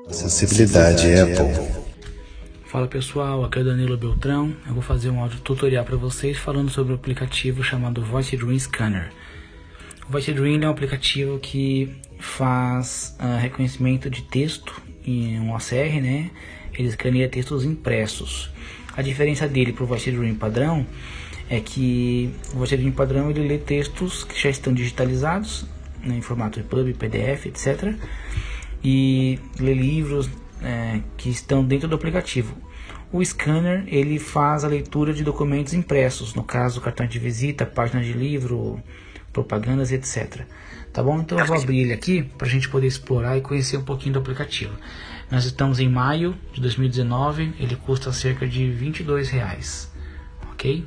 Acessibilidade Apple. Fala pessoal, aqui é o Danilo Beltrão. Eu vou fazer um áudio tutorial para vocês falando sobre o aplicativo chamado Voice Dream Scanner. O Voice Dream é um aplicativo que faz reconhecimento de texto em um OCR, né? Ele escaneia textos impressos. A diferença dele para o Voice Dream padrão é que o Voice Dream padrão ele lê textos que já estão digitalizados, né, em formato EPUB, PDF, etc. E lê livros que estão dentro do aplicativo. O scanner ele faz a leitura de documentos impressos, no caso cartões de visita, páginas de livro, propagandas, etc. Tá bom? Então eu vou abrir ele aqui para a gente poder explorar e conhecer um pouquinho do aplicativo. Nós estamos em maio de 2019, ele custa cerca de R$22, ok?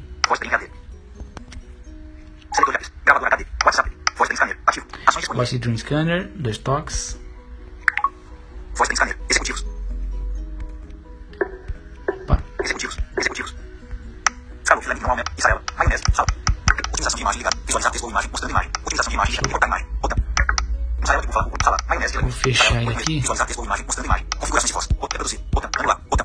Voice Dream Scanner, 2 toques. Voice Dream Scanner, executivos. Opa. Executivos. Salo, filé mignon, aumento, Israel, maionese, sal. Otimização de imagem ligada, visualizar texto ou imagem, mostrando imagem. Otimização de imagem, importar imagem, botão. Israel, tipo, fala, sala, maionese, vou fechar ele aqui. Visualizar texto ou imagem, mostrando imagem. Configuração de voz, reproduzir, botão, anular, botão.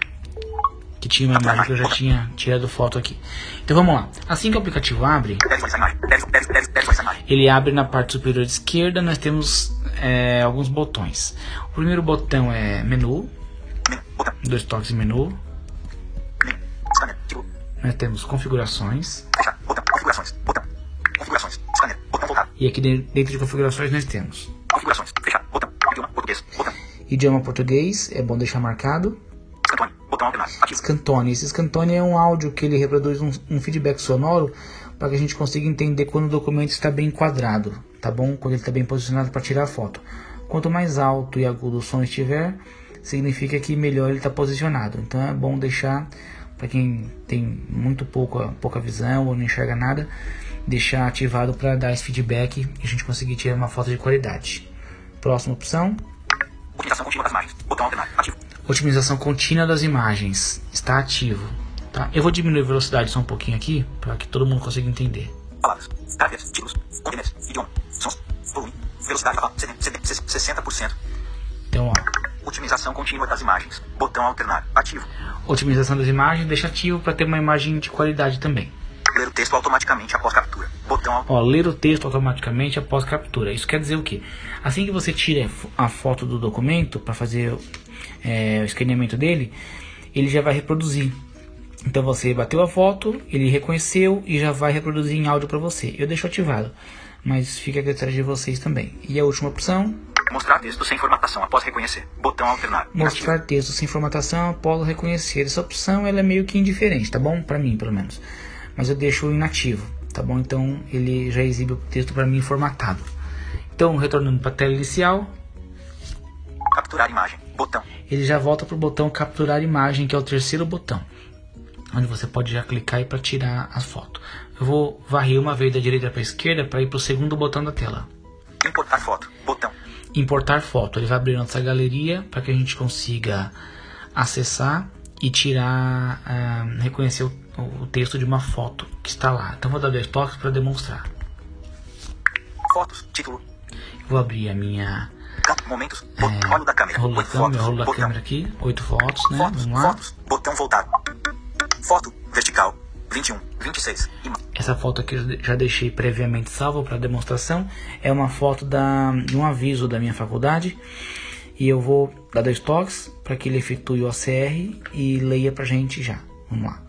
Que tinha uma imagem que eu já tinha tirado foto aqui. Então vamos lá. Assim que o aplicativo abre, Deve visualizar imagem, deve visualizar imagem. ele abre na parte superior esquerda. Nós temos alguns botões. O primeiro botão é menu, Botão, 2 toques em menu. scanner, tipo, Nós temos configurações. fechar, botão, configurações, scanner, botão voltar. E aqui dentro de configurações nós temos Configurações, fechar, botão, idioma, português, botão. idioma português, é bom deixar marcado. Scantone, botão alternar, ativo. Scantone. Esse Scantone é um áudio que ele reproduz um feedback sonoro para que a gente consiga entender quando o documento está bem enquadrado, tá bom? Quando ele está bem posicionado para tirar a foto. Quanto mais alto e agudo o som estiver, significa que melhor ele está posicionado. Então é bom deixar, para quem tem muito pouca visão ou não enxerga nada, deixar ativado para dar esse feedback e a gente conseguir tirar uma foto de qualidade. Próxima opção. Otimização contínua das imagens, botão alternar, ativo. Otimização contínua das imagens está ativo, tá? Eu vou diminuir a velocidade só um pouquinho aqui para que todo mundo consiga entender. Palavras, caracteres, títulos, conteúdos, idioma, sons, volume, velocidade da fala, 60%. Então, ó, Otimização contínua das imagens, botão alternar, ativo. otimização das imagens deixa ativo para ter uma imagem de qualidade também. Ler o texto automaticamente após captura, botão Ó, ler o texto automaticamente após captura. Isso quer dizer o quê? Assim que você tira a foto do documento para fazer o escaneamento dele, ele já vai reproduzir. Então você bateu a foto, ele reconheceu e já vai reproduzir em áudio para você. Eu deixo ativado, mas fica a critério de vocês também. E a última opção, Mostrar texto sem formatação após reconhecer, botão alternar, mostrar texto sem formatação após reconhecer. Essa opção ela é meio que indiferente, tá bom? Para mim, pelo menos. Mas eu deixo inativo, tá bom? Então ele já exibe o texto para mim formatado. Então, retornando para a tela inicial, capturar imagem, botão. ele já volta para o botão capturar imagem, que é o terceiro botão, onde você pode já clicar para tirar a foto. Eu vou varrer uma vez da direita para a esquerda para ir para o segundo botão da tela. Importar foto, botão. Importar foto. Ele vai abrir nossa galeria para que a gente consiga acessar e tirar, reconhecer o texto de uma foto que está lá. Então vou dar 2 toques para demonstrar. Fotos, título. Vou abrir a minha Momentos, rolo da câmera. rolo da 8 câmera, fotos, rolo da botão. câmera aqui, 8 fotos, né? Fotos, Vamos lá. fotos, botão voltar. Foto, vertical, 21, 26. Essa foto aqui eu já deixei previamente salva para demonstração. É uma foto de um aviso da minha faculdade. E eu vou dar 2 toques para que ele efetue o OCR e leia pra gente já. Vamos lá.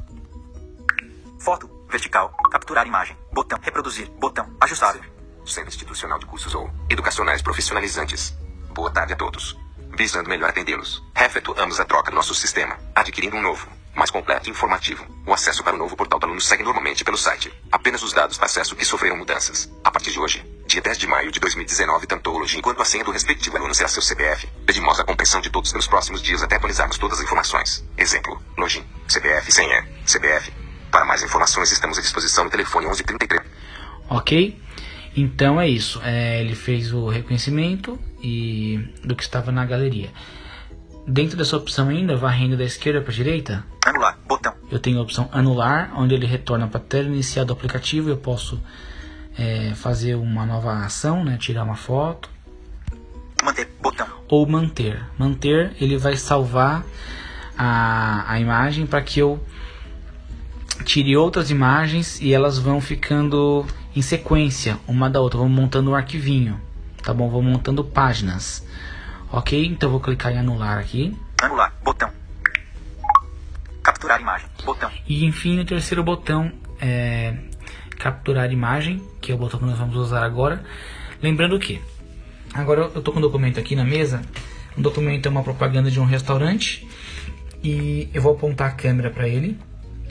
Foto, vertical, capturar imagem, botão, reproduzir, botão, ajustável. Centro Institucional de Cursos ou Educacionais Profissionalizantes. Boa tarde a todos. Visando melhor atendê-los, efetuamos a troca do nosso sistema, adquirindo um novo, mais completo e informativo. O acesso para o novo portal do aluno segue normalmente pelo site. Apenas os dados para acesso que sofreram mudanças. A partir de hoje, dia 10 de maio de 2019, tanto o login quanto a senha do respectivo aluno será seu CPF. Pedimos a compreensão de todos pelos próximos dias até atualizarmos todas as informações. Exemplo, login, CPF, senha, CPF. Para mais informações estamos à disposição no telefone 1133. Ok? Então é isso. Ele fez o reconhecimento do que estava na galeria. Dentro dessa opção ainda, varrendo da esquerda para a direita, Anular, botão. eu tenho a opção anular, onde ele retorna para a tela inicial do aplicativo. Eu posso fazer uma nova ação, né? Tirar uma foto. Manter, botão. ou manter. Manter, ele vai salvar a imagem para que eu tire outras imagens e elas vão ficando em sequência uma da outra. Vou montando um arquivinho, tá bom? Vou montando páginas, ok? Então eu vou clicar em anular aqui. Anular, botão. Capturar imagem, botão. E enfim, o terceiro botão é capturar imagem, que é o botão que nós vamos usar agora. Lembrando que agora eu estou com um documento aqui na mesa. O documento é uma propaganda de um restaurante e eu vou apontar a câmera para ele.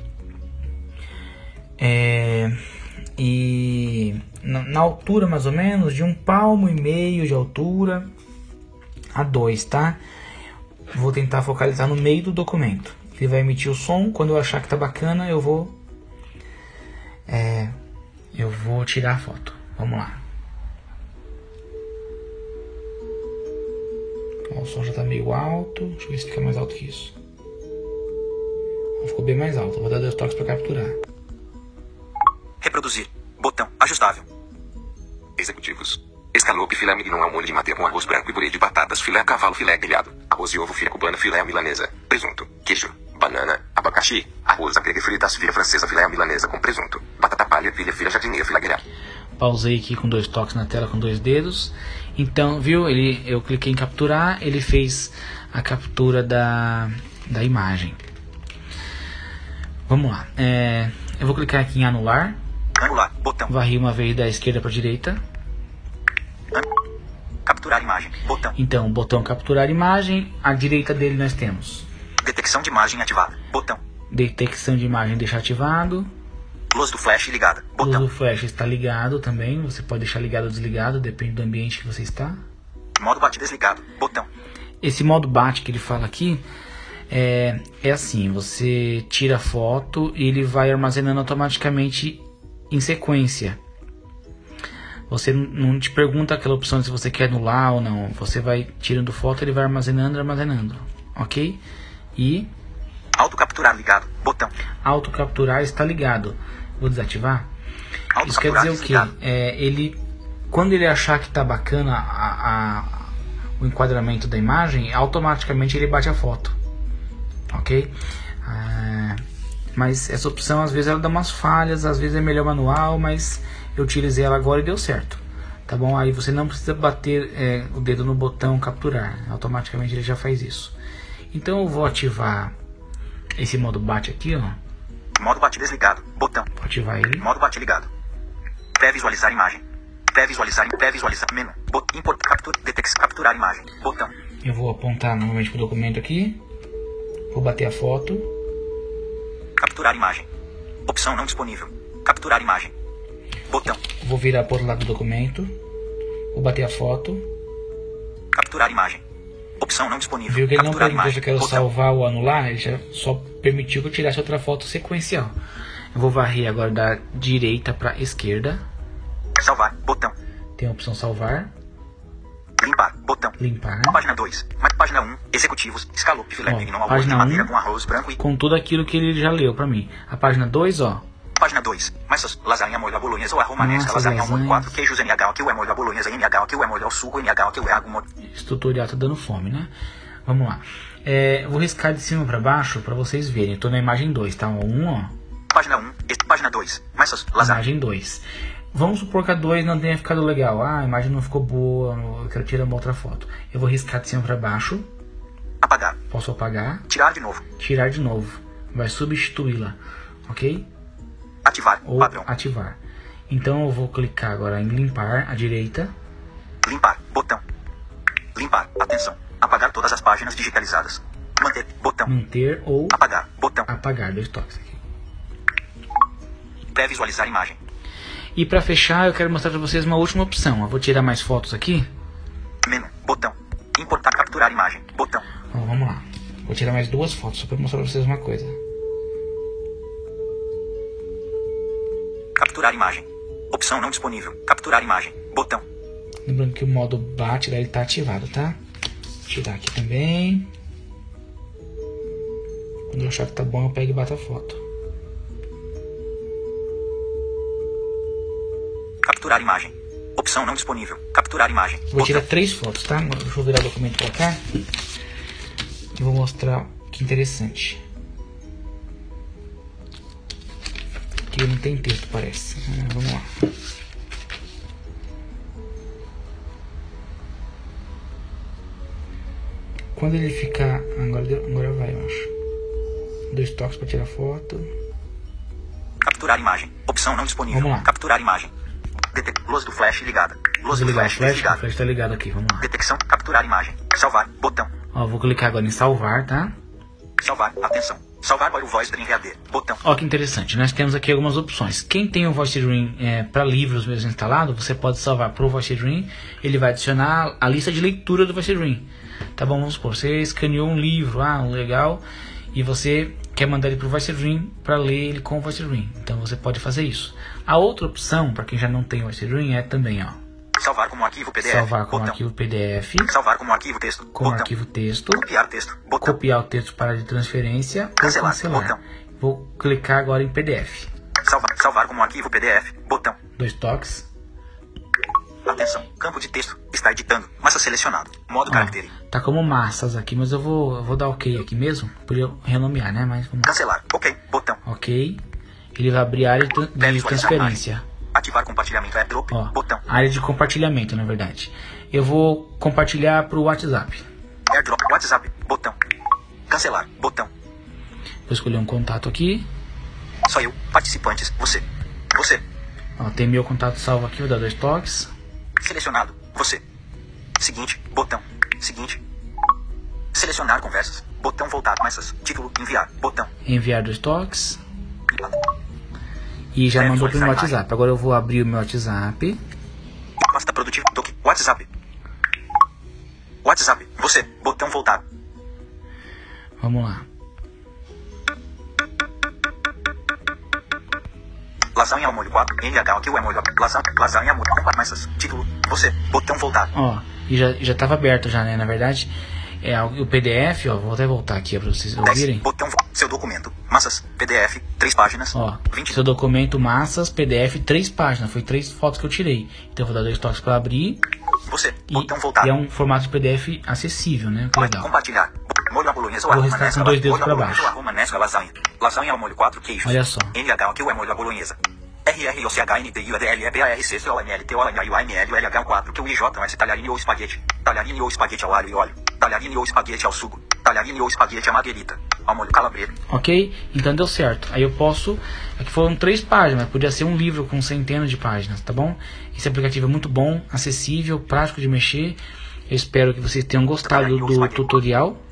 E na altura mais ou menos de 1,5 palmo de altura a 2, tá? Vou tentar focalizar no meio do documento. Ele vai emitir o som. Quando eu achar que tá bacana, eu vou tirar a foto. Vamos lá. Ó, o som já tá meio alto. Deixa eu ver se fica mais alto que isso. Ficou bem mais alto. Vou dar 2 toques para capturar. Reproduzir, botão, ajustável. Executivos. Escalope filé mignon ao molho de madeira com arroz branco e purê de batatas, filé a cavalo, filé grelhado, arroz e ovo, filé cubana, filé à milanesa, presunto, queijo, banana, abacaxi, arroz à grega, fritas, filé francesa, filé à milanesa com presunto, batata palha, filé jardineira, filé grelhado. Pausei aqui com 2 toques na tela com 2 dedos. Então, viu? Eu cliquei em capturar, ele fez a captura da imagem. Vamos lá. Eu vou clicar aqui em anular. Anular, botão. Varri uma vez da esquerda para a direita. Capturar imagem, botão. Então, o botão capturar imagem. À direita dele nós temos Detecção de imagem ativada, botão. detecção de imagem, deixar ativado. Luz do flash ligada, Luz botão. do flash está ligado também. Você pode deixar ligado ou desligado, depende do ambiente que você está. Modo bate desligado, botão. Esse modo bate que ele fala aqui é assim: você tira a foto e ele vai armazenando automaticamente em sequência. Você não te pergunta aquela opção se você quer anular ou não. Você vai tirando foto, ele vai armazenando, ok? E Autocapturar ligado, botão. autocapturar está ligado. Vou desativar. Isso quer Autocapturar dizer o quê? desligado. Quando ele achar que está bacana o enquadramento da imagem, automaticamente ele bate a foto, ok? Mas essa opção às vezes ela dá umas falhas, às vezes é melhor manual, mas eu utilizei ela agora e deu certo, tá bom? Aí você não precisa bater o dedo no botão capturar, automaticamente ele já faz isso. Então eu vou ativar esse modo bate aqui, ó. Modo bate desligado, botão. Vou ativar ele. Modo bate ligado. Pré-visualizar imagem. Pré-visualizar menu. Import, capturar imagem, botão. Eu vou apontar novamente pro documento aqui. Vou bater a foto. Capturar imagem. Opção não disponível. Capturar imagem. Botão. Vou virar para o outro lado do documento. Vou bater a foto. Capturar imagem. Opção não disponível. Viu que ele não Capturar perguntou se eu quero botão. salvar ou anular, ele já só permitiu que eu tirasse outra foto sequencial. Eu vou varrer agora da direita para a esquerda. Salvar, botão. Tem a opção salvar, Limpar, botão. limpar. Página 2. Página 1. Executivos. Escalope, filé Ó, mignon ao molho de página madeira 1. com arroz branco e... Com tudo aquilo que ele já leu para mim. A página 2, ó. Página 2. Massas, lasanha, molho à bolonhesa ou à romanesca, Massas, lasanha, molho lasanha. 4, queijos NH, que é molho à bolonhesa, NH, que é molho ao suco, NH, que é água, molho... Esse tutorial tá dando fome, né? Vamos lá. Eu vou riscar de cima para baixo para vocês verem. Eu tô na imagem 2, tá? 1, ó. Página 1. Página 2. Massas, lasanha. Imagem 2. Vamos supor que a 2 não tenha ficado legal. A imagem não ficou boa, eu quero tirar uma outra foto. Eu vou riscar de cima para baixo. Apagar. Posso apagar. Tirar de novo. Tirar de novo. Vai substituí-la, ok? Ativar. Ou Padrão. ativar. Então eu vou clicar agora em limpar à direita. Limpar. Botão. Limpar. Atenção. Apagar todas as páginas digitalizadas. Manter. Botão. Manter ou Apagar. Botão. apagar. 2 toques aqui. Pré-visualizar imagem. E para fechar eu quero mostrar para vocês uma última opção. Eu vou tirar mais fotos aqui. Menu. Botão. Importar. Capturar imagem. Botão. Então, vamos lá. Vou tirar mais 2 fotos só para mostrar para vocês uma coisa. Capturar imagem. Opção não disponível. Capturar imagem. Botão. Lembrando que o modo bate ele tá ativado, tá? Vou tirar aqui também. Quando eu achar que tá bom eu pego e bato a foto. Capturar imagem. Opção não disponível. Capturar imagem. Vou tirar 3 fotos, tá? Deixa eu virar o documento pra cá. E vou mostrar que interessante. Aqui não tem texto, parece. Vamos lá. Quando ele ficar... Agora vai, eu acho. 2 toques para tirar foto. Capturar imagem. Opção não disponível. Vamos lá. Capturar imagem. Luz do flash ligada. Luz do flash desligada. O flash tá ligado aqui, vamos lá. Detecção. Capturar imagem. Salvar. Botão. Ó, vou clicar agora em salvar, tá? Salvar. Atenção. Salvar para o Voice Dream VAD. Botão. Ó, que interessante. Nós temos aqui algumas opções. Quem tem o Voice Dream para livros mesmo instalado, você pode salvar para o Voice Dream. Ele vai adicionar a lista de leitura do Voice Dream. Tá bom, vamos supor, você escaneou um livro, legal, e você quer mandar ele para o Voice Dream para ler ele com o Voice Dream. Então você pode fazer isso. A outra opção, para quem já não tem o Voice Dream, é também, ó. Salvar como arquivo PDF. Salvar como botão. arquivo PDF. Salvar como arquivo texto. Como botão. arquivo texto. Copiar texto. Botão. Copiar o texto para de transferência. Cancelar. Ou cancelar. Botão. Vou clicar agora em PDF. Salvar como arquivo PDF. Botão. 2 toques. Atenção. Campo de texto. Está editando. Massa selecionado. Modo caractere. Tá como massas aqui, mas eu vou dar ok aqui mesmo. Podia renomear, né? Mas vamos lá. Cancelar. Ok. Botão. Ok. Ele vai abrir a área de transferência. Ativar compartilhamento AirDrop. Ó, Botão. área de compartilhamento, na verdade. Eu vou compartilhar pro WhatsApp. AirDrop. WhatsApp. Botão. Cancelar. Botão. Vou escolher um contato aqui. Só eu. Participantes. Você. Você. Ó, tem meu contato salvo aqui, vou dar 2 toques. Selecionado. Você. Seguinte. Botão. Seguinte. Selecionar conversas. Botão voltar. Massas. Título. Enviar. Botão. Enviar 2 toques. E já mandou pro meu WhatsApp. Agora eu vou abrir o meu WhatsApp. Pasta produtiva. WhatsApp. WhatsApp. Você. Botão voltar. Vamos lá. Lasanha ao molho 4. NH aqui é molho. Lasanha ao molho 4 massas. Título. Você. Botão voltar. Ó, e já tava aberto já, né? Na verdade, o PDF, ó. Vou até voltar aqui para vocês ouvirem. Botão. Seu documento. Massas. PDF. 3 páginas. Ó, 20. seu documento, massas, PDF, 3 páginas. Foi 3 fotos que eu tirei. Então eu vou dar 2 toques para abrir. Você. Botão voltar. E é um formato de PDF acessível, né? Que legal. Compartilhar. Molho à bolonhesa ou Vou arroz riscar com 2 dedos para baixo. lasanha. Lasanha ao molho 4 queijos. Olha só. NH aqui é molho à bolonhesa. RROCHNTIUDLEBARC-COLMLTOLMLH4 que o IJS talharine ou espaguete. Talharine ou espaguete ao alho e óleo. Talharine ou espaguete ao sugo. Talharine ou espaguete à marguerita. Ao molho calabresa. Ok? Então deu certo. Aí eu posso... Aqui foram 3 páginas. Podia ser um livro com centenas de páginas, tá bom? Esse aplicativo é muito bom, acessível, prático de mexer. Eu espero que vocês tenham gostado do tutorial.